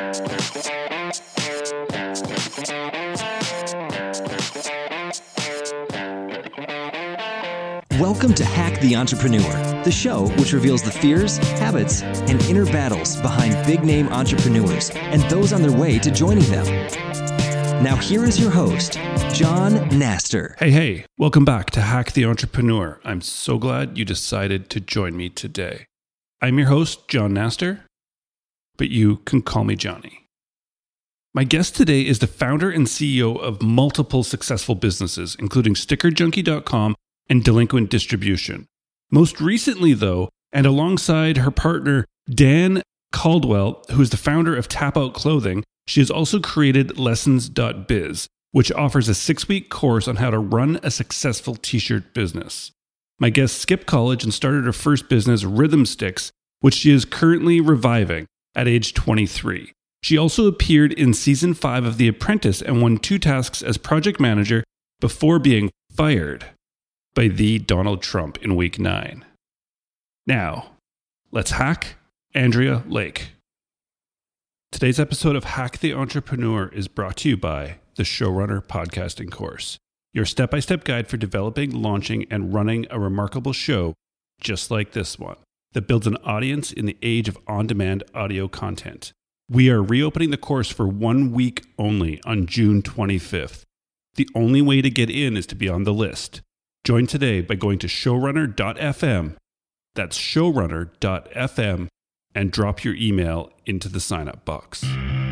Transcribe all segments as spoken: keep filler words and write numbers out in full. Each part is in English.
Welcome to Hack the Entrepreneur, the show which reveals the fears, habits, and inner battles behind big-name entrepreneurs and those on their way to joining them. Now here is your host, John Naster. Hey, hey, welcome back to Hack the Entrepreneur. I'm so glad you decided to join me today. I'm your host, John Naster, but you can call me Johnny. My guest today is the founder and C E O of multiple successful businesses, including Sticker Junkie dot com and Delinquent Distribution. Most recently, though, and alongside her partner, Dan Caldwell, who is the founder of Tap Out Clothing, she has also created Lessons dot biz, which offers a six-week course on how to run a successful t-shirt business. My guest skipped college and started her first business, Rhythm Sticks, which she is currently reviving at age twenty-three. She also appeared in season five of The Apprentice and won two tasks as project manager before being fired by the Donald Trump in week nine. Now, let's hack Andrea Lake. Today's episode of Hack the Entrepreneur is brought to you by the Showrunner Podcasting Course, your step-by-step guide for developing, launching, and running a remarkable show just like this one that builds an audience in the age of on-demand audio content. We are reopening the course for one week only on June twenty-fifth. The only way to get in is to be on the list. Join today by going to showrunner dot f m. That's showrunner dot f m and drop your email into the sign-up box.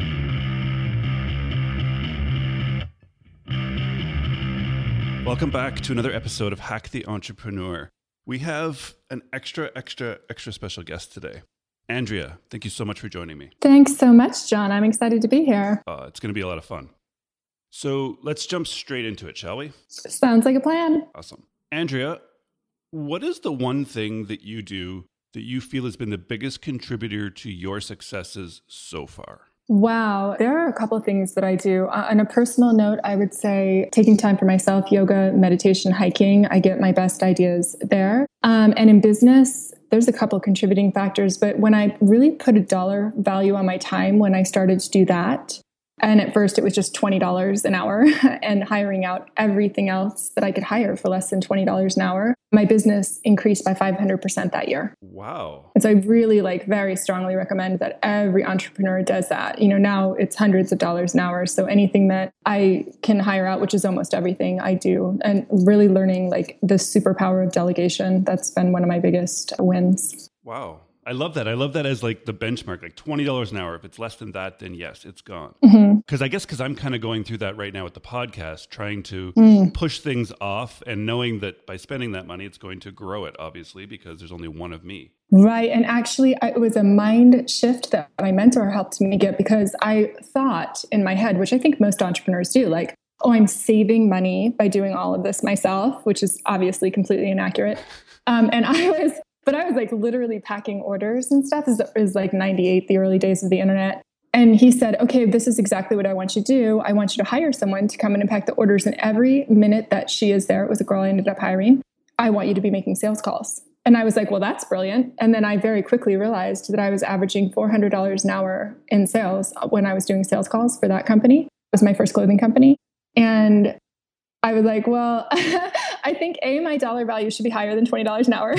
Welcome back to another episode of Hack the Entrepreneur. We have an extra, extra, extra special guest today. Andrea, thank you so much for joining me. Thanks so much, John. I'm excited to be here. Uh, it's going to be a lot of fun. So let's jump straight into it, shall we? Sounds like a plan. Awesome. Andrea, what is the one thing that you do that you feel has been the biggest contributor to your successes so far? Wow. There are a couple of things that I do. Uh, on a personal note, I would say taking time for myself, yoga, meditation, hiking. I get my best ideas there. Um, and in business, there's a couple of contributing factors. But when I really put a dollar value on my time, when I started to do that, and at first it was just twenty dollars an hour and hiring out everything else that I could hire for less than twenty dollars an hour, my business increased by five hundred percent that year. Wow. And so I really like very strongly recommend that every entrepreneur does that. You know, now it's hundreds of dollars an hour. So anything that I can hire out, which is almost everything I do, and really learning like the superpower of delegation. That's been one of my biggest wins. Wow. I love that. I love that as like the benchmark, like twenty dollars an hour. If it's less than that, then yes, it's gone. Because mm-hmm. I guess because I'm kind of going through that right now with the podcast, trying to mm. push things off and knowing that by spending that money, it's going to grow it, obviously, because there's only one of me. Right. And actually, I, it was a mind shift that my mentor helped me get, because I thought in my head, which I think most entrepreneurs do, like, oh, I'm saving money by doing all of this myself, which is obviously completely inaccurate. Um, and I was... But I was like literally packing orders and stuff. It was like ninety-eight, the early days of the internet. And he said, okay, this is exactly what I want you to do. I want you to hire someone to come in and pack the orders. And every minute that she is there, it was a girl I ended up hiring, I want you to be making sales calls. And I was like, well, that's brilliant. And then I very quickly realized that I was averaging four hundred dollars an hour in sales when I was doing sales calls for that company. It was my first clothing company. And I was like, well, I think A, my dollar value should be higher than twenty dollars an hour.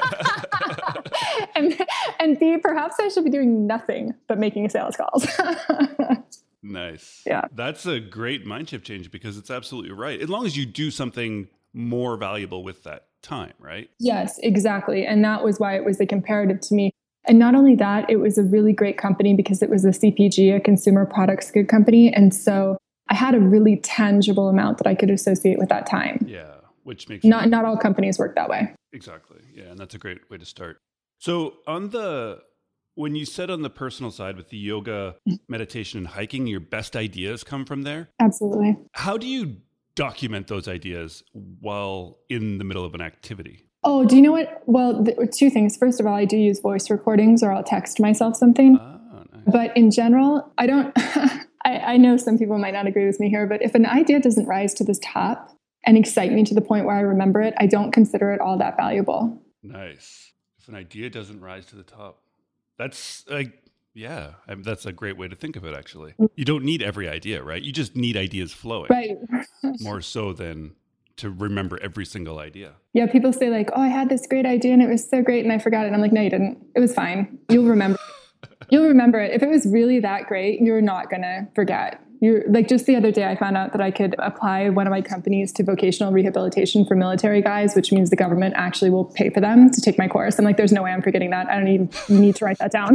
and, and B, perhaps I should be doing nothing but making sales calls. Nice. Yeah. That's a great mind shift change, because it's absolutely right. As long as you do something more valuable with that time, right? Yes, exactly. And that was why it was like imperative to me. And not only that, it was a really great company because it was a C P G, a consumer products good company. And so I had a really tangible amount that I could associate with that time. Yeah, which makes not not all companies work that way. Exactly. Yeah, and that's a great way to start. So on the when you said on the personal side with the yoga, meditation, and hiking, your best ideas come from there. Absolutely. How do you document those ideas while in the middle of an activity? Oh, do you know what? Well, th- two things. First of all, I do use voice recordings, or I'll text myself something. Oh, nice. But in general, I don't. I, I know some people might not agree with me here, but if an idea doesn't rise to the top and excite me to the point where I remember it, I don't consider it all that valuable. Nice. If an idea doesn't rise to the top, that's like Yeah, I mean, that's a great way to think of it, actually. You don't need every idea, right? You just need ideas flowing. Right. More so than to remember every single idea. Yeah, people say like, oh, I had this great idea and it was so great and I forgot it. And I'm like, no, you didn't. It was fine. You'll remember it. You'll remember it. If it was really that great, you're not going to forget. You're like, just the other day, I found out that I could apply one of my companies to vocational rehabilitation for military guys, which means the government actually will pay for them to take my course. I'm like, there's no way I'm forgetting that. I don't even need to write that down.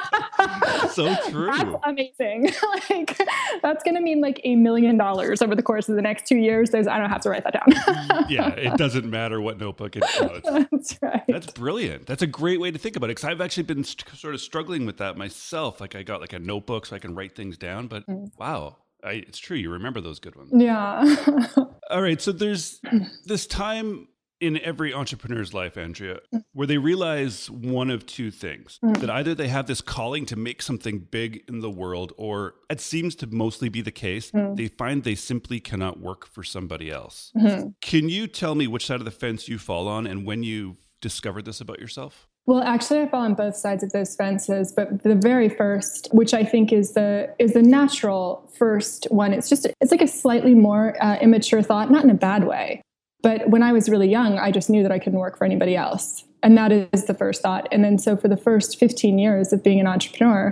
So true. That's amazing. Like, that's going to mean like a million dollars over the course of the next two years. There's, I don't have to write that down. Yeah, it doesn't matter what notebook it's on. That's right. That's brilliant. That's a great way to think about it. Because I've actually been st- sort of struggling with that myself. Like I got like a notebook so I can write things down. But mm. wow, I, it's true. You remember those good ones. Yeah. All right. So there's this time in every entrepreneur's life, Andrea, where they realize one of two things, mm. that either they have this calling to make something big in the world, or it seems to mostly be the case, mm. they find they simply cannot work for somebody else. Mm-hmm. Can you tell me which side of the fence you fall on and when you discovered this about yourself? Well, actually, I fall on both sides of those fences, but the very first, which I think is the is the natural first one, it's just, it's like a slightly more uh, immature thought, not in a bad way. But when I was really young, I just knew that I couldn't work for anybody else. And that is the first thought. And then so for the first fifteen years of being an entrepreneur,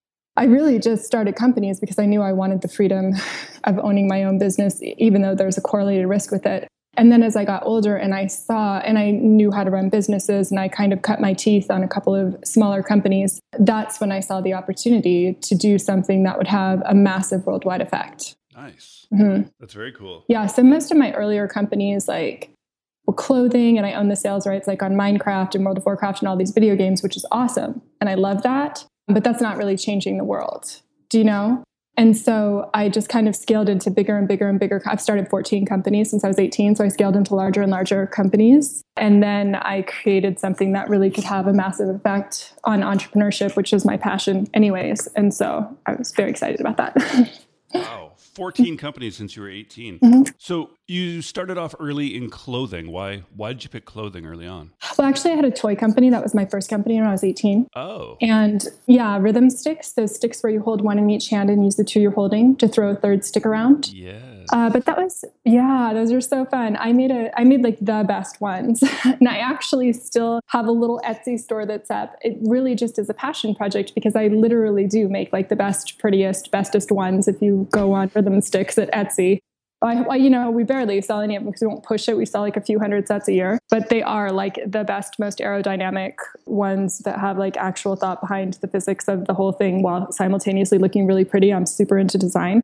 I really just started companies because I knew I wanted the freedom of owning my own business, even though there's a correlated risk with it. And then as I got older and I saw and I knew how to run businesses and I kind of cut my teeth on a couple of smaller companies, that's when I saw the opportunity to do something that would have a massive worldwide effect. Nice. Mm-hmm. That's very cool. Yeah. So most of my earlier companies like were clothing, and I own the sales rights like on Minecraft and World of Warcraft and all these video games, which is awesome. And I love that. But that's not really changing the world. Do you know? And so I just kind of scaled into bigger and bigger and bigger. I've started fourteen companies since I was eighteen. So I scaled into larger and larger companies. And then I created something that really could have a massive effect on entrepreneurship, which is my passion anyways. And so I was very excited about that. Wow. fourteen companies since you were eighteen. Mm-hmm. So you started off early in clothing. Why Why did you pick clothing early on? Well, actually, I had a toy company. That was my first company when I was eighteen. Oh. And yeah, rhythm sticks, those sticks where you hold one in each hand and use the two you're holding to throw a third stick around. Yes. Uh, but that was, yeah, those are so fun. I made a, I made like the best ones. And I actually still have a little Etsy store that's up. It really just is a passion project because I literally do make like the best, prettiest, bestest ones. If you go on rhythm sticks at Etsy. I, I, you know, we barely sell any of them because we won't push it. We sell like a few hundred sets a year, but they are like the best, most aerodynamic ones that have like actual thought behind the physics of the whole thing while simultaneously looking really pretty. I'm super into design.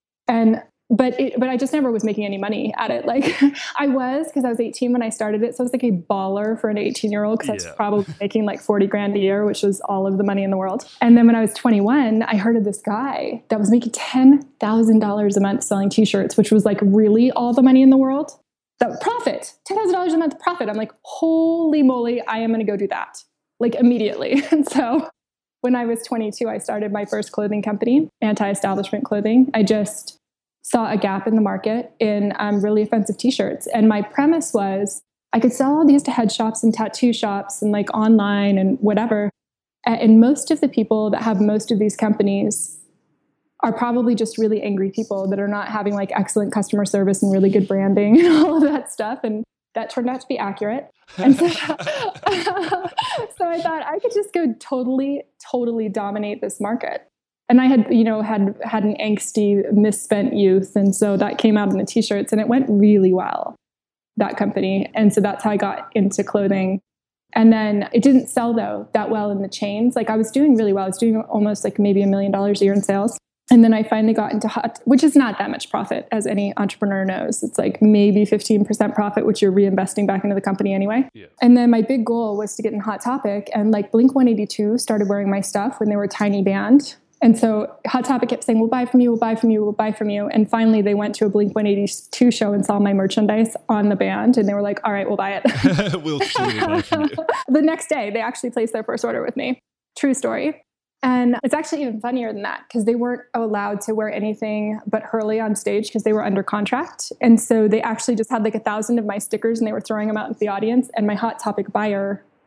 And But it, but I just never was making any money at it. Like I was, because I was eighteen when I started it. So I was like a baller for an eighteen year old because I was yeah. probably making like forty grand a year, which was all of the money in the world. And then when I was twenty-one, I heard of this guy that was making ten thousand dollars a month selling t-shirts, which was like really all the money in the world. That profit, ten thousand dollars a month profit. I'm like, holy moly, I am going to go do that like immediately. And so when I was twenty-two, I started my first clothing company, Anti-Establishment Clothing. I just saw a gap in the market in um, really offensive t-shirts. And my premise was I could sell all these to head shops and tattoo shops and like online and whatever. And most of the people that have most of these companies are probably just really angry people that are not having like excellent customer service and really good branding and all of that stuff. And that turned out to be accurate. And so, so I thought I could just go totally, totally dominate this market. And I had, you know, had had an angsty, misspent youth. And so that came out in the t-shirts and it went really well, that company. And so that's how I got into clothing. And then it didn't sell, though, that well in the chains. Like I was doing really well. I was doing almost like maybe a million dollars a year in sales. And then I finally got into Hot, which is not that much profit, as any entrepreneur knows. It's like maybe fifteen percent profit, which you're reinvesting back into the company anyway. Yeah. And then my big goal was to get in Hot Topic. And like Blink one eighty-two started wearing my stuff when they were a tiny band. And so Hot Topic kept saying, we'll buy from you, we'll buy from you, we'll buy from you. And finally they went to a Blink one eighty-two show and saw my merchandise on the band. And they were like, all right, we'll buy it. We'll totally buy from you. The next day, they actually placed their first order with me. True story. And it's actually even funnier than that because they weren't allowed to wear anything but Hurley on stage because they were under contract. And so they actually just had like a thousand of my stickers and they were throwing them out into the audience. And my Hot Topic buyer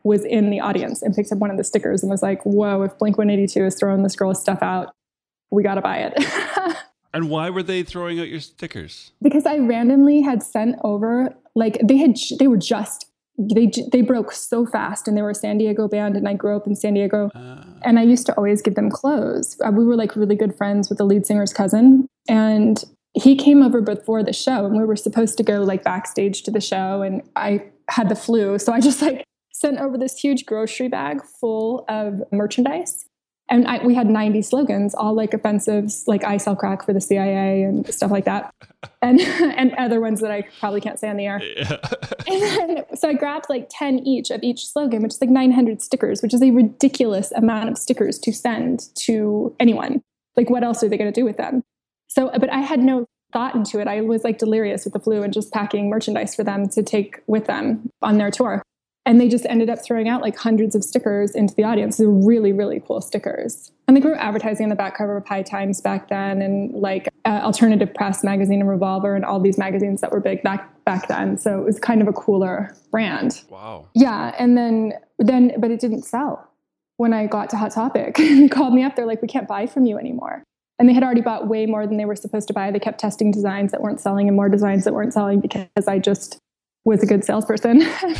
was in the audience and picked up one of the stickers and was like, whoa, if Blink one eighty-two is throwing this girl's stuff out, we got to buy it. And why were they throwing out your stickers? Because I randomly had sent over, like they had, they were just, they they broke so fast, and they were a San Diego band, and I grew up in San Diego, uh, and I used to always give them clothes. We were like really good friends with the lead singer's cousin, and he came over before the show, and we were supposed to go like backstage to the show, and I had the flu, so I just like sent over this huge grocery bag full of merchandise. And I, we had ninety slogans, all like offensives, like I sell crack for the C I A and stuff like that. And and other ones that I probably can't say on the air. Yeah. And then, so I grabbed like ten each of each slogan, which is like nine hundred stickers, which is a ridiculous amount of stickers to send to anyone. Like, what else are they going to do with them? So, but I had no thought into it. I was like delirious with the flu and just packing merchandise for them to take with them on their tour. And they just ended up throwing out like hundreds of stickers into the audience. They were really, really cool stickers. And they were advertising on the back cover of High Times back then, and like uh, Alternative Press magazine and Revolver and all these magazines that were big back back then. So it was kind of a cooler brand. Wow. Yeah. And then, then, but it didn't sell when I got to Hot Topic. They called me up. They're like, we can't buy from you anymore. And they had already bought way more than they were supposed to buy. They kept testing designs that weren't selling and more designs that weren't selling because I just was a good salesperson.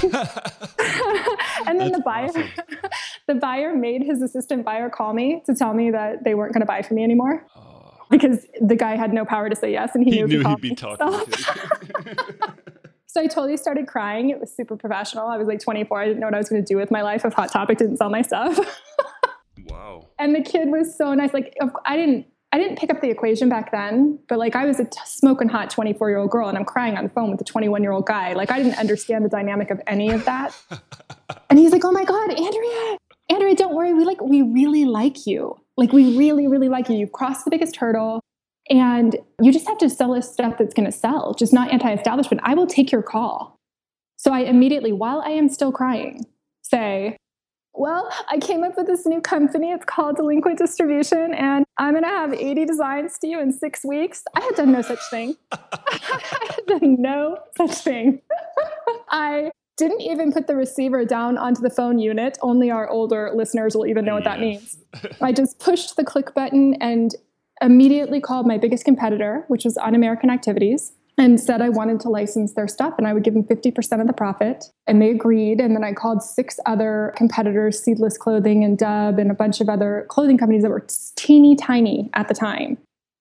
And then That's the buyer, awesome. the buyer made his assistant buyer call me to tell me that they weren't going to buy from me anymore. Oh. Because the guy had no power to say yes. And he, He knew, knew he he'd be talking so. to So I totally started crying. It was super professional. I was like twenty-four. I didn't know what I was going to do with my life if Hot Topic didn't sell my stuff. Wow. And the kid was so nice. Like, I didn't, I didn't pick up the equation back then, but like I was a t- smoking hot twenty-four year old girl, and I'm crying on the phone with a twenty-one year old guy. Like, I didn't understand the dynamic of any of that. And he's like, oh my God, Andrea, Andrea, don't worry. We like, we really like you. Like, we really, really like you. You've crossed the biggest hurdle, and you just have to sell us stuff that's going to sell, just not anti-establishment. I will take your call. So I immediately, while I am still crying, say, well, I came up with this new company. It's called Delinquent Distribution, and I'm going to have eighty designs to you in six weeks. I had done no such thing. I had done no such thing. I didn't even put the receiver down onto the phone unit. Only our older listeners will even know what that means. I just pushed the click button and immediately called my biggest competitor, which was On American Activities, and said I wanted to license their stuff and I would give them fifty percent of the profit. And they agreed. And then I called six other competitors, Seedless Clothing and Dub, and a bunch of other clothing companies that were teeny tiny at the time.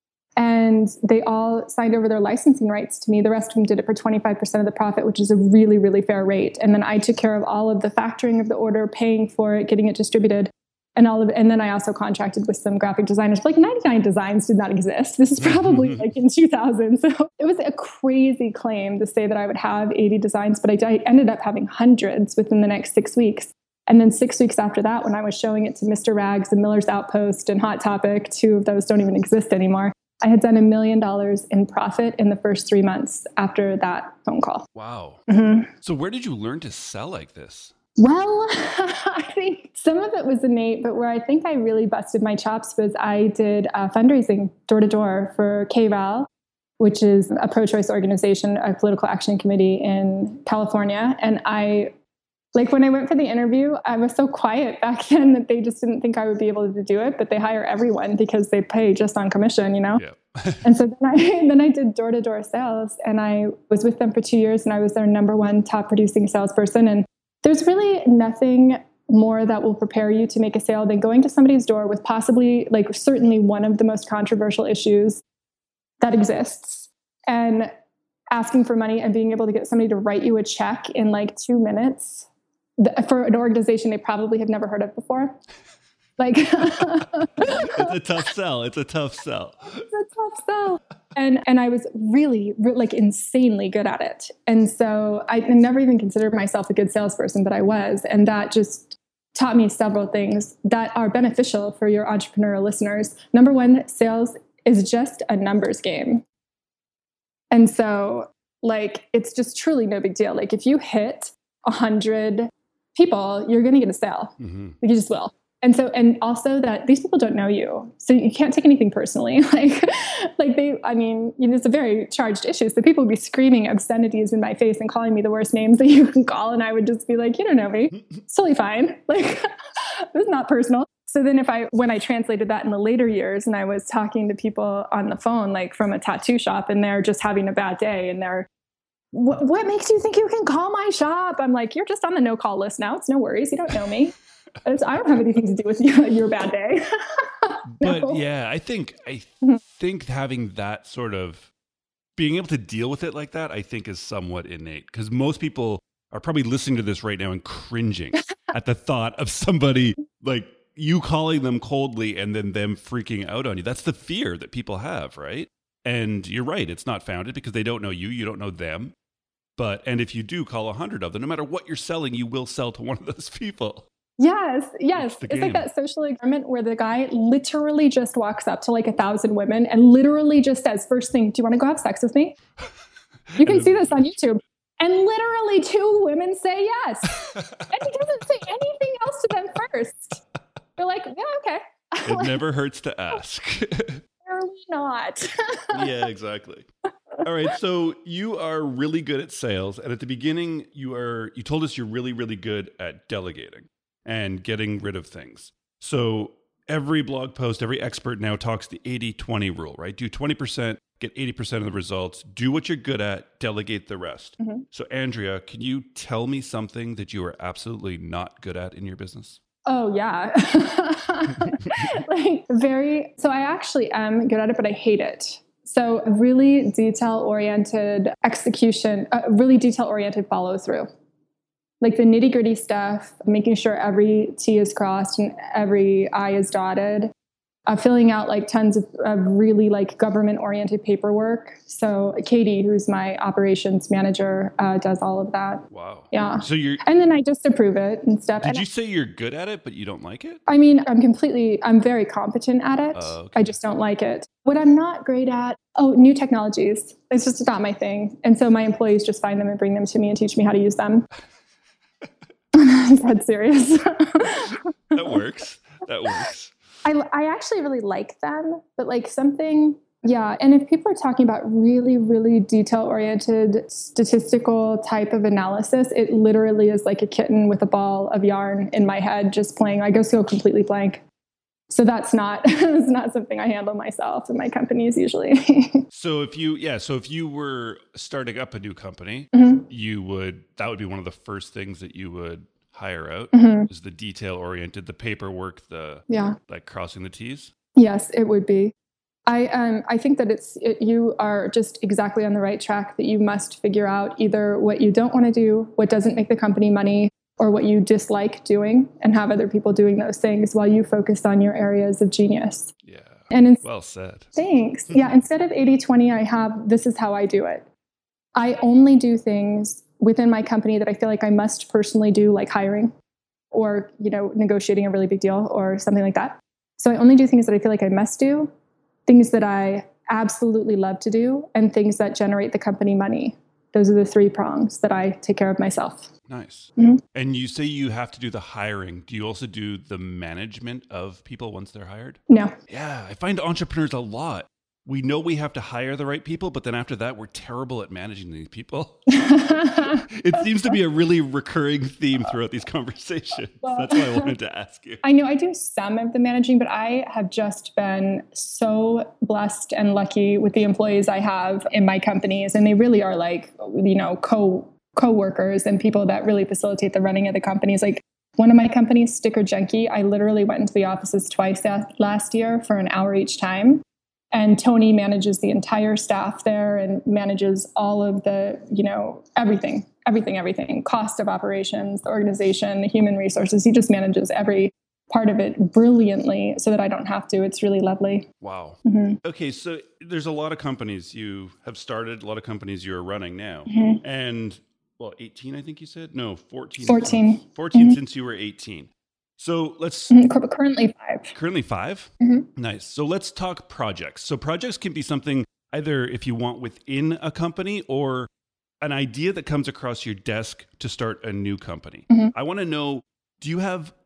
And they all signed over their licensing rights to me. The rest of them did it for twenty-five percent of the profit, which is a really, really fair rate. And then I took care of all of the factoring of the order, paying for it, getting it distributed. And all of it. And then I also contracted with some graphic designers. Like ninety-nine Designs did not exist. This is probably like in two thousand. So it was a crazy claim to say that I would have eighty designs, but I, I ended up having hundreds within the next six weeks. And then six weeks after that, when I was showing it to Mister Rags and Miller's Outpost and Hot Topic, two of those don't even exist anymore, I had done a million dollars in profit in the first three months after that phone call. Wow. Mm-hmm. So where did you learn to sell like this? Well, I think some of it was innate, but where I think I really busted my chops was I did uh, fundraising door to door for K R A L, which is a pro-choice organization, a political action committee in California. And I, like when I went for the interview, I was so quiet back then that they just didn't think I would be able to do it, but they hire everyone because they pay just on commission, you know? Yeah. And so then I, then I did door to door sales, and I was with them for two years and I was their number one top producing salesperson. And there's really nothing more that will prepare you to make a sale than going to somebody's door with possibly, like certainly one of the most controversial issues that exists, and asking for money and being able to get somebody to write you a check in like two minutes for an organization they probably have never heard of before. Like, it's a tough sell. It's a tough sell. It's a tough sell. And and I was really, really like insanely good at it. And so I never even considered myself a good salesperson, but I was. And that just taught me several things that are beneficial for your entrepreneurial listeners. Number one, sales is just a numbers game. And so like, it's just truly no big deal. Like if you hit a hundred people, you're going to get a sale. Mm-hmm. Like you just will. And so, and also that these people don't know you. So you can't take anything personally. Like, like they, I mean, you know, it's a very charged issue. So people would be screaming obscenities in my face and calling me the worst names that you can call. And I would just be like, you don't know me. It's totally fine. Like, this is not personal. So then if I, when I translated that in the later years and I was talking to people on the phone, like from a tattoo shop, and they're just having a bad day and they're, what, what makes you think you can call my shop? I'm like, you're just on the no call list now. It's no worries. You don't know me. It's, I don't have anything to do with you, your bad day. No. No. But yeah, I think, I think having that sort of being able to deal with it like that, I think is somewhat innate, because most people are probably listening to this right now and cringing at the thought of somebody like you calling them coldly and then them freaking out on you. That's the fear that people have, right? And you're right. It's not founded because they don't know you. You don't know them. But, and if you do call a hundred of them, no matter what you're selling, you will sell to one of those people. Yes, yes. It's, it's like that social experiment where the guy literally just walks up to like a thousand women and literally just says, first thing, do you want to go have sex with me? You can see this on YouTube. And literally two women say yes. And he doesn't say anything else to them first. They're like, yeah, okay. It Like, never hurts to ask. clearly not. Yeah, exactly. All right. So you are really good at sales. And at the beginning, you are, you told us you're really, really good at delegating and getting rid of things. So every blog post, every expert now talks the eighty twenty rule, right? Do twenty percent, get eighty percent of the results, do what you're good at, delegate the rest. Mm-hmm. So Andrea, can you tell me something that you are absolutely not good at in your business? Oh yeah. Like very, so I actually am good at it, but I hate it. So really detail oriented execution, uh, really detail oriented follow through. Like the nitty gritty stuff, making sure every T is crossed and every I is dotted, uh, filling out like tons of, of really like government oriented paperwork. So Katie, who's my operations manager, uh, does all of that. Wow. Yeah. So you're, and then I just approve it and stuff. Did and you say you're good at it, but you don't like it? I mean, I'm completely, I'm very competent at it. Uh, okay. I just don't like it. What I'm not great at, oh, new technologies. It's just not my thing. And so my employees just find them and bring them to me and teach me how to use them. That's serious. That works. That works. I, I actually really like them, but like something, yeah. And if people are talking about really, really detail oriented statistical type of analysis, it literally is like a kitten with a ball of yarn in my head, just playing. I go so completely blank. So that's not, it's not something I handle myself in my companies usually. So if you, yeah, so if you were starting up a new company, mm-hmm. you would, that would be one of the first things that you would hire out mm-hmm. is the detail oriented, the paperwork, the, yeah, like crossing the T's. Yes, it would be. I um I think that it's it, you are just exactly on the right track, that you must figure out either what you don't want to do, what doesn't make the company money, or what you dislike doing, and have other people doing those things while you focus on your areas of genius. Yeah. And in, well said. Thanks. Yeah. Instead of eighty twenty, I have, this is how I do it. I only do things within my company that I feel like I must personally do, like hiring or, you know, negotiating a really big deal or something like that. So I only do things that I feel like I must do, things that I absolutely love to do, and things that generate the company money. Those are the three prongs that I take care of myself. Nice. Mm-hmm. And you say you have to do the hiring. Do you also do the management of people once they're hired? No. Yeah, I find entrepreneurs a lot. We know we have to hire the right people, but then after that, we're terrible at managing these people. It seems to be a really recurring theme throughout these conversations. Well, that's why I wanted to ask you. I know I do some of the managing, but I have just been so blessed and lucky with the employees I have in my companies. And they really are like, you know, co co-workers and people that really facilitate the running of the companies. Like one of my companies, Sticker Junkie, I literally went into the offices twice last year for an hour each time. And Tony manages the entire staff there and manages all of the, you know, everything, everything, everything, cost of operations, the organization, the human resources. He just manages every part of it brilliantly so that I don't have to. It's really lovely. Wow. Mm-hmm. Okay. So there's a lot of companies you have started, a lot of companies you're running now. Mm-hmm. And well, eighteen, I think you said? No, fourteen. fourteen. fourteen mm-hmm. since you were eighteen. So let's... Mm-hmm. Currently five. Currently five? Mm-hmm. Nice. So let's talk projects. So projects can be something either, if you want, within a company or an idea that comes across your desk to start a new company. Mm-hmm. I want to know, do you have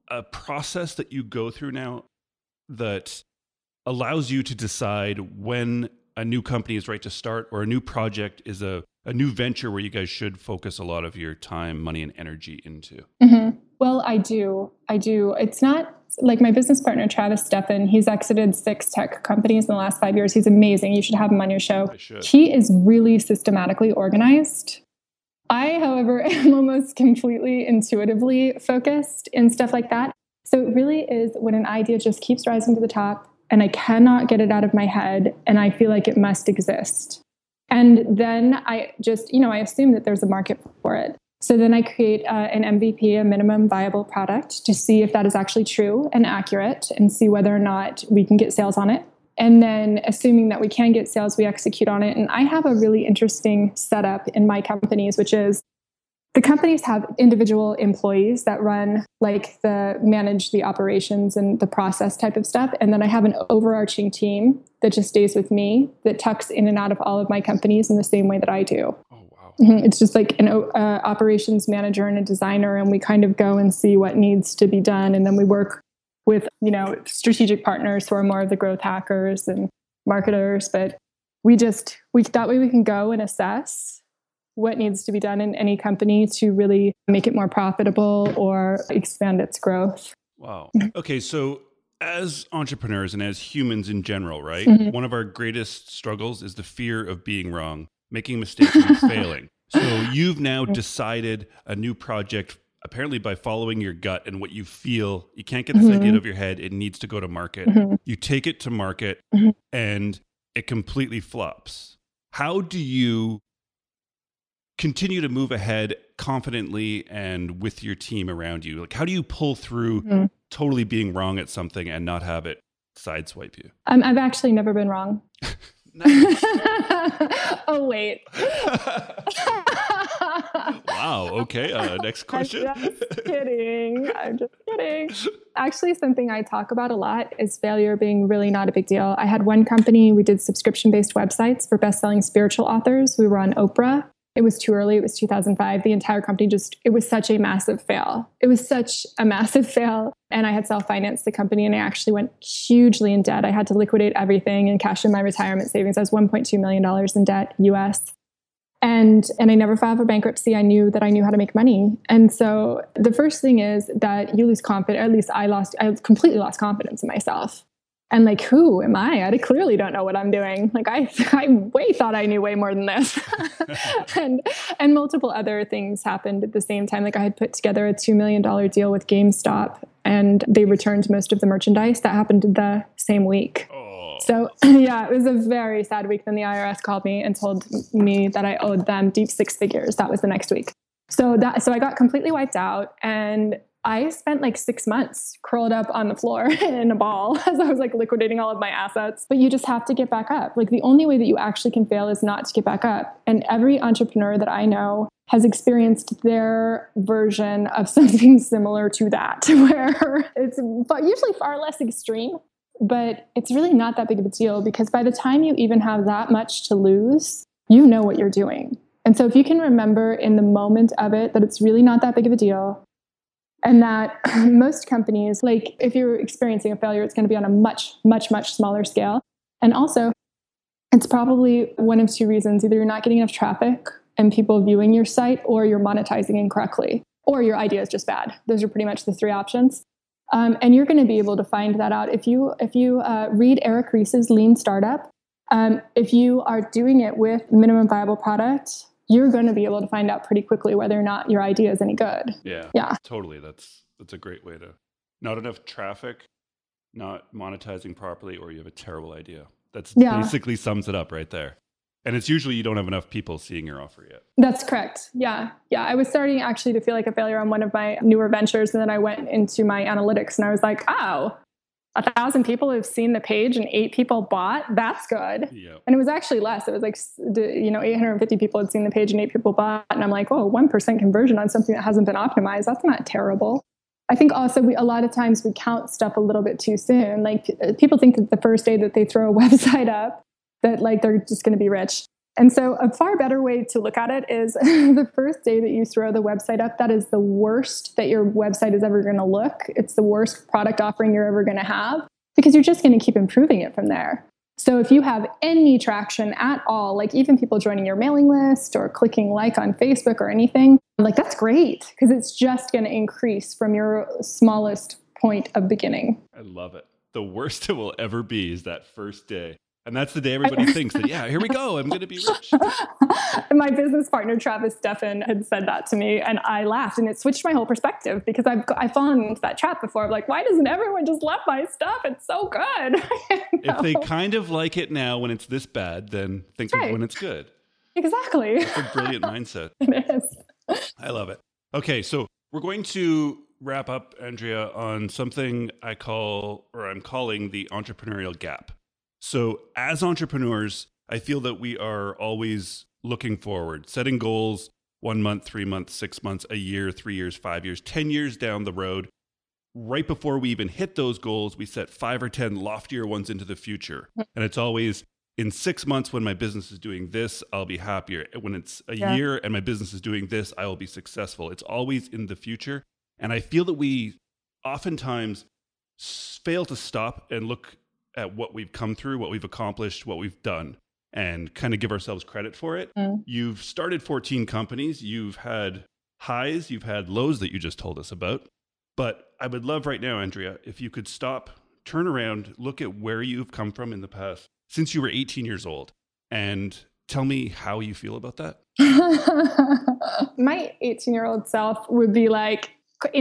a process that you go through now that allows you to decide when a new company is right to start or a new project is a, a new venture where you guys should focus a lot of your time, money, and energy into? Mm-hmm. Well, I do. I do. It's not like my business partner, Travis Steffen. He's exited six tech companies in the last five years. He's amazing. You should have him on your show. I should. He is really systematically organized. I, however, am almost completely intuitively focused in stuff like that. So it really is when an idea just keeps rising to the top and I cannot get it out of my head and I feel like it must exist. And then I just, you know, I assume that there's a market for it. So then I create uh, an M V P, a minimum viable product, to see if that is actually true and accurate and see whether or not we can get sales on it. And then assuming that we can get sales, we execute on it. And I have a really interesting setup in my companies, which is the companies have individual employees that run like the manage the operations and the process type of stuff. And then I have an overarching team that just stays with me that tucks in and out of all of my companies in the same way that I do. Oh, wow. Mm-hmm. It's just like an uh, operations manager and a designer. And we kind of go and see what needs to be done. And then we work with, you know, strategic partners who are more of the growth hackers and marketers. But we just, we that way we can go and assess what needs to be done in any company to really make it more profitable or expand its growth. Wow. Okay. So as entrepreneurs and as humans in general, right? Mm-hmm. One of our greatest struggles is the fear of being wrong, making mistakes and failing. So you've now decided a new project, apparently by following your gut and what you feel. You can't get this mm-hmm. idea out of your head. It needs to go to market. Mm-hmm. You take it to market mm-hmm. and it completely flops. How do you continue to move ahead confidently and with your team around you? Like, how do you pull through mm-hmm. totally being wrong at something and not have it sideswipe you? Um, I've actually never been wrong. Oh, wait. Wow. Okay. Uh, next question. I'm just kidding. I'm just kidding. Actually, something I talk about a lot is failure being really not a big deal. I had one company, we did subscription-based websites for best-selling spiritual authors. We were on Oprah. It was too early. It was two thousand five. The entire company just, it was such a massive fail. It was such a massive fail. And I had self-financed the company and I actually went hugely in debt. I had to liquidate everything and cash in my retirement savings. I was one point two million dollars in debt U S. And, and I never filed for bankruptcy. I knew that I knew how to make money. And so the first thing is that you lose confidence, or at least I lost, I completely lost confidence in myself. And like, who am I? I clearly don't know what I'm doing. Like I, I way thought I knew way more than this. and, and multiple other things happened at the same time. Like I had put together a two million dollars deal with GameStop and they returned most of the merchandise. That happened the same week. Oh. So yeah, it was a very sad week. Then the I R S called me and told me that I owed them deep six figures. That was the next week. So that, so I got completely wiped out and I spent like six months curled up on the floor in a ball as I was like liquidating all of my assets. But you just have to get back up. Like the only way that you actually can fail is not to get back up. And every entrepreneur that I know has experienced their version of something similar to that, where it's usually far less extreme, but it's really not that big of a deal because by the time you even have that much to lose, you know what you're doing. And so if you can remember in the moment of it that it's really not that big of a deal, and that most companies, like if you're experiencing a failure, it's going to be on a much, much, much smaller scale. And also, it's probably one of two reasons. Either you're not getting enough traffic and people viewing your site, or you're monetizing incorrectly, or your idea is just bad. Those are pretty much the three options. Um, and you're going to be able to find that out. If you if you uh, read Eric Ries's Lean Startup, um, if you are doing it with minimum viable product, you're going to be able to find out pretty quickly whether or not your idea is any good. Yeah, yeah, totally. That's that's a great way to, not enough traffic, not monetizing properly, or you have a terrible idea. That's yeah. basically sums it up right there. And it's usually you don't have enough people seeing your offer yet. That's correct. Yeah. Yeah. I was starting actually to feel like a failure on one of my newer ventures. And then I went into my analytics and I was like, oh, a thousand people have seen the page and eight people bought. That's good. Yep. And it was actually less. It was like, you know, eight hundred fifty people had seen the page and eight people bought. And I'm like, oh, one percent conversion on something that hasn't been optimized. That's not terrible. I think also we, a lot of times we count stuff a little bit too soon. Like people think that the first day that they throw a website up, that like they're just going to be rich. And so a far better way to look at it is the first day that you throw the website up, that is the worst that your website is ever going to look. It's the worst product offering you're ever going to have because you're just going to keep improving it from there. So if you have any traction at all, like even people joining your mailing list or clicking like on Facebook or anything, like that's great because it's just going to increase from your smallest point of beginning. I love it. The worst it will ever be is that first day. And that's the day everybody thinks that, yeah, here we go. I'm going to be rich. My business partner, Travis Steffen, had said that to me and I laughed and it switched my whole perspective because I've, I've fallen into that trap before. I'm like, why doesn't everyone just love my stuff? It's so good. If they kind of like it now when it's this bad, then think right. of when it's good. Exactly. That's a brilliant mindset. It is. I love it. Okay, so we're going to wrap up, Andrea, on something I call, or I'm calling the entrepreneurial gap. So as entrepreneurs, I feel that we are always looking forward, setting goals one month, three months, six months, a year, three years, five years, ten years down the road. Right before we even hit those goals, we set five or ten loftier ones into the future. And it's always in six months when my business is doing this, I'll be happier. When it's a yeah. year and my business is doing this, I will be successful. It's always in the future. And I feel that we oftentimes fail to stop and look at what we've come through, what we've accomplished, what we've done, and kind of give ourselves credit for it. Mm. You've started fourteen companies. You've had highs, you've had lows that you just told us about. But I would love right now, Andrea, if you could stop, turn around, look at where you've come from in the past since you were eighteen years old, and tell me how you feel about that. My eighteen-year-old self would be like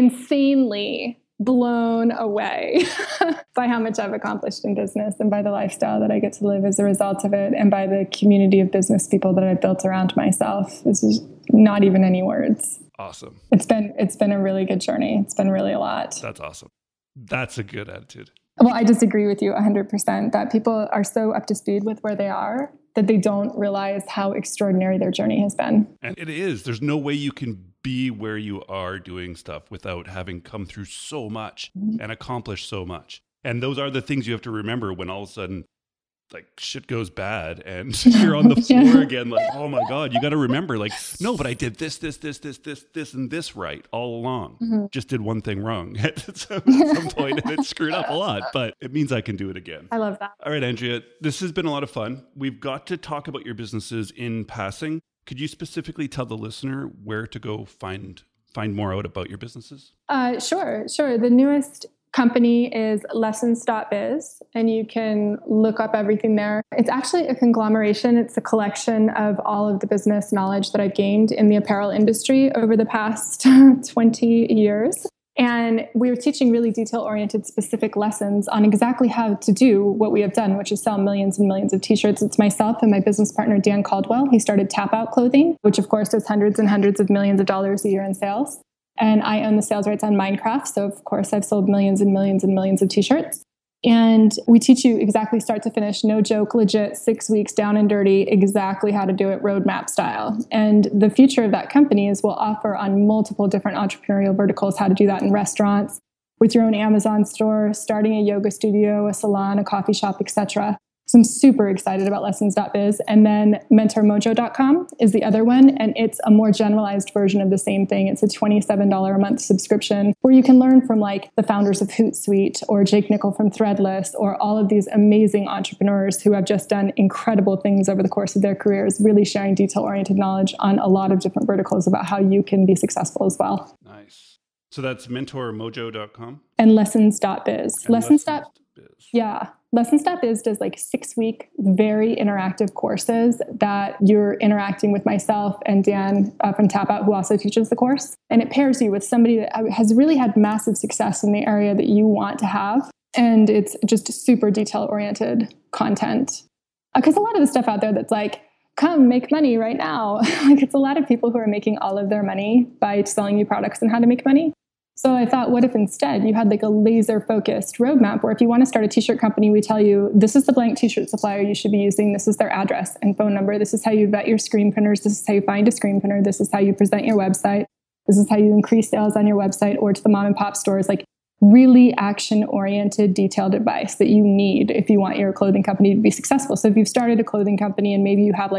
insanely blown away by how much I've accomplished in business and by the lifestyle that I get to live as a result of it and by the community of business people that I've built around myself. This is not even any words. Awesome. It's been it's been a really good journey. It's been really a lot. That's awesome. That's a good attitude. Well, I disagree with you one hundred percent that people are so up to speed with where they are that they don't realize how extraordinary their journey has been. And it is. There's no way you can be where you are doing stuff without having come through so much mm-hmm. and accomplished so much. And those are the things you have to remember when all of a sudden like shit goes bad and you're on the floor yeah. again, like, oh my God, you got to remember like, no, but I did this, this, this, this, this, this, and this right all along. Mm-hmm. Just did one thing wrong at some, at some point and it screwed up a lot, but it means I can do it again. I love that. All right, Andrea, this has been a lot of fun. We've got to talk about your businesses in passing. Could you specifically tell the listener where to go find find more out about your businesses? Uh, sure, sure. The newest company is lessons dot biz, and you can look up everything there. It's actually a conglomeration. It's a collection of all of the business knowledge that I've gained in the apparel industry over the past twenty years. And we were teaching really detail-oriented specific lessons on exactly how to do what we have done, which is sell millions and millions of t-shirts. It's myself and my business partner, Dan Caldwell. He started Tap Out Clothing, which of course does hundreds and hundreds of millions of dollars a year in sales. And I own the sales rights on Minecraft. So of course I've sold millions and millions and millions of t-shirts. And we teach you exactly start to finish, no joke, legit, six weeks down and dirty, exactly how to do it roadmap style. And the future of that company is we'll offer on multiple different entrepreneurial verticals how to do that in restaurants, with your own Amazon store, starting a yoga studio, a salon, a coffee shop, et cetera. So I'm super excited about lessons dot biz. And then mentor mojo dot com is the other one. And it's a more generalized version of the same thing. It's a twenty-seven dollars a month subscription where you can learn from like the founders of Hootsuite or Jake Nickel from Threadless or all of these amazing entrepreneurs who have just done incredible things over the course of their careers, really sharing detail-oriented knowledge on a lot of different verticals about how you can be successful as well. Nice. So that's mentor mojo dot com? And lessons dot biz. And lessons dot biz. Yeah. lessons dot biz does like six week, very interactive courses that you're interacting with myself and Dan uh, from Tap Out, who also teaches the course. And it pairs you with somebody that has really had massive success in the area that you want to have. And it's just super detail oriented content. Because uh, a lot of the stuff out there that's like, come make money right now. Like it's a lot of people who are making all of their money by selling you products and how to make money. So I thought, what if instead you had like a laser focused roadmap where if you want to start a t-shirt company, we tell you, this is the blank t-shirt supplier you should be using. This is their address and phone number. This is how you vet your screen printers. This is how you find a screen printer. This is how you present your website. This is how you increase sales on your website or to the mom and pop stores. Like really action oriented, detailed advice that you need if you want your clothing company to be successful. So if you've started a clothing company and maybe you have like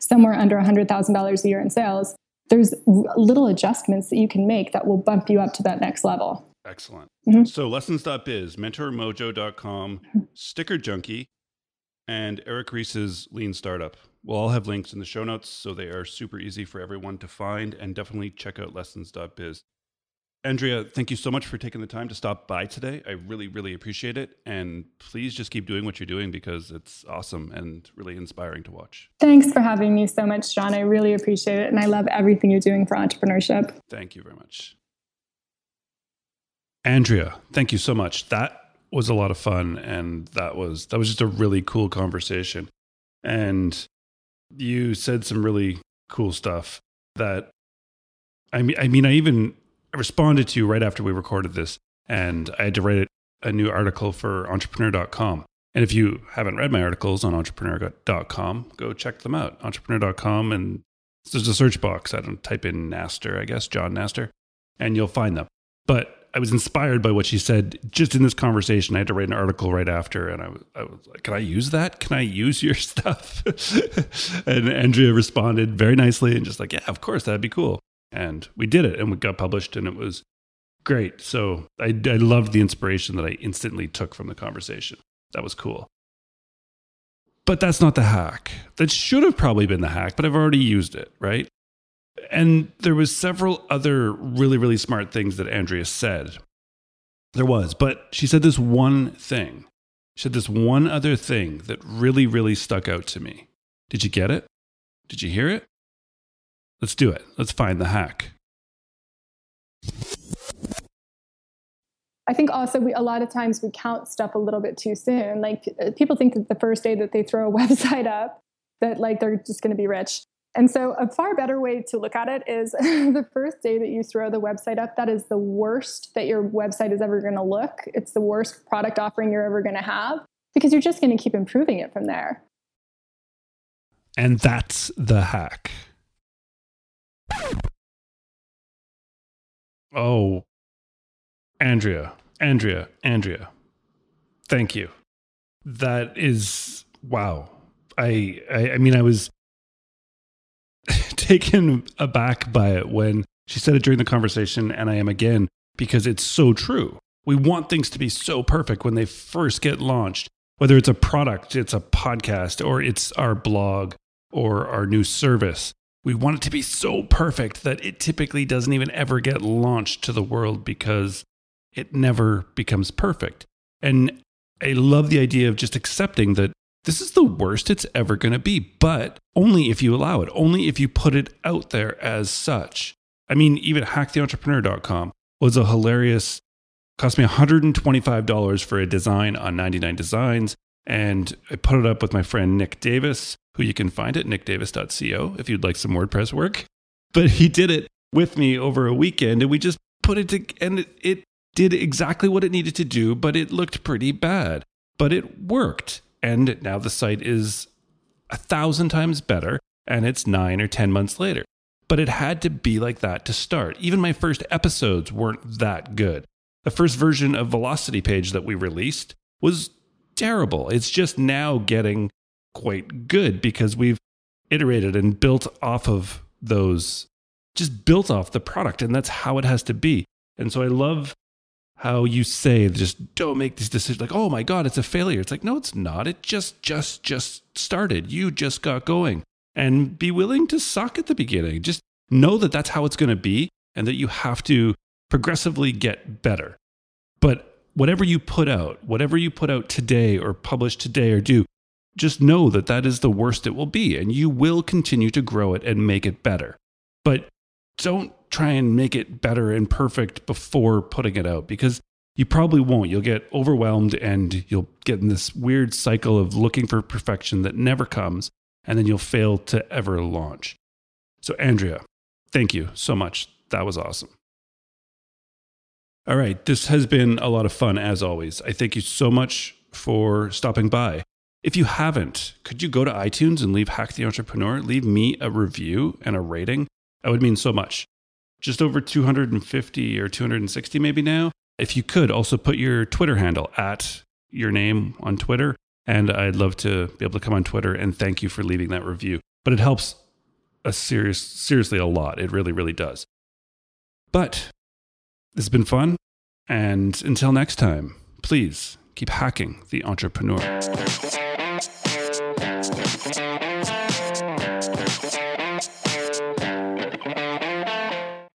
somewhere under one hundred thousand dollars a year in sales, there's little adjustments that you can make that will bump you up to that next level. Excellent. Mm-hmm. So lessons.biz, mentor mojo dot com, Sticker Junkie, and Eric Ries's Lean Startup. We'll all have links in the show notes, so they are super easy for everyone to find, and definitely check out lessons.biz. Andrea, thank you so much for taking the time to stop by today. I really, really appreciate it. And please just keep doing what you're doing because it's awesome and really inspiring to watch. Thanks for having me so much, John. I really appreciate it. And I love everything you're doing for entrepreneurship. Thank you very much. Andrea, thank you so much. That was a lot of fun. And that was, that was just a really cool conversation. And you said some really cool stuff that, I mean, I mean, I even responded to you right after we recorded this, and I had to write a new article for entrepreneur dot com. And if you haven't read my articles on entrepreneur dot com, go check them out. entrepreneur dot com, and there's a search box. I don't type in Naster, I guess, John Naster, and you'll find them. But I was inspired by what she said just in this conversation. I had to write an article right after, and I was, I was like, can I use that? Can I use your stuff? And Andrea responded very nicely and just like, yeah, of course, that'd be cool. And we did it, and we got published, and it was great. So I, I loved the inspiration that I instantly took from the conversation. That was cool. But that's not the hack. That should have probably been the hack, but I've already used it, right? And there was several other really, really smart things that Andrea said. There was, but she said this one thing. She said this one other thing that really, really stuck out to me. Did you get it? Did you hear it? Let's do it. Let's find the hack. I think also we, a lot of times we count stuff a little bit too soon. Like people think that the first day that they throw a website up, that like they're just going to be rich. And so a far better way to look at it is the first day that you throw the website up, that is the worst that your website is ever going to look. It's the worst product offering you're ever going to have because you're just going to keep improving it from there. And that's the hack. Oh, Andrea, Andrea, Andrea, thank you. That is, wow. I, I, I mean, I was taken aback by it when she said it during the conversation, and I am again, because it's so true. We want things to be so perfect when they first get launched, whether it's a product, it's a podcast, or it's our blog or our new service. We want it to be so perfect that it typically doesn't even ever get launched to the world because it never becomes perfect. And I love the idea of just accepting that this is the worst it's ever going to be, but only if you allow it, only if you put it out there as such. I mean, even hack the entrepreneur dot com was a hilarious, cost me one hundred twenty-five dollars for a design on ninety-nine Designs. And I put it up with my friend Nick Davis, who you can find at nick davis dot co if you'd like some WordPress work. But he did it with me over a weekend, and we just put it to, and it, it did exactly what it needed to do, but it looked pretty bad. But it worked. And now the site is a thousand times better, and it's nine or ten months later. But it had to be like that to start. Even my first episodes weren't that good. The first version of Velocity Page that we released was terrible. It's just now getting quite good because we've iterated and built off of those, just built off the product. And that's how it has to be. And so I love how you say, just don't make these decisions like, oh my God, it's a failure. It's like, no, it's not. It just, just, just started. You just got going. And be willing to suck at the beginning. Just know that that's how it's going to be and that you have to progressively get better. But whatever you put out, whatever you put out today or publish today or do, just know that that is the worst it will be. And you will continue to grow it and make it better. But don't try and make it better and perfect before putting it out, because you probably won't. You'll get overwhelmed and you'll get in this weird cycle of looking for perfection that never comes, and then you'll fail to ever launch. So Andrea, thank you so much. That was awesome. All right, this has been a lot of fun as always. I thank you so much for stopping by. If you haven't, could you go to iTunes and leave Hack the Entrepreneur? Leave me a review and a rating. That would mean so much. Just over two hundred fifty or two hundred sixty maybe now. If you could also put your Twitter handle at your name on Twitter, and I'd love to be able to come on Twitter and thank you for leaving that review. but it helps a serious, seriously a lot. It really, really does. But this has been fun. And until next time, please keep hacking the entrepreneur.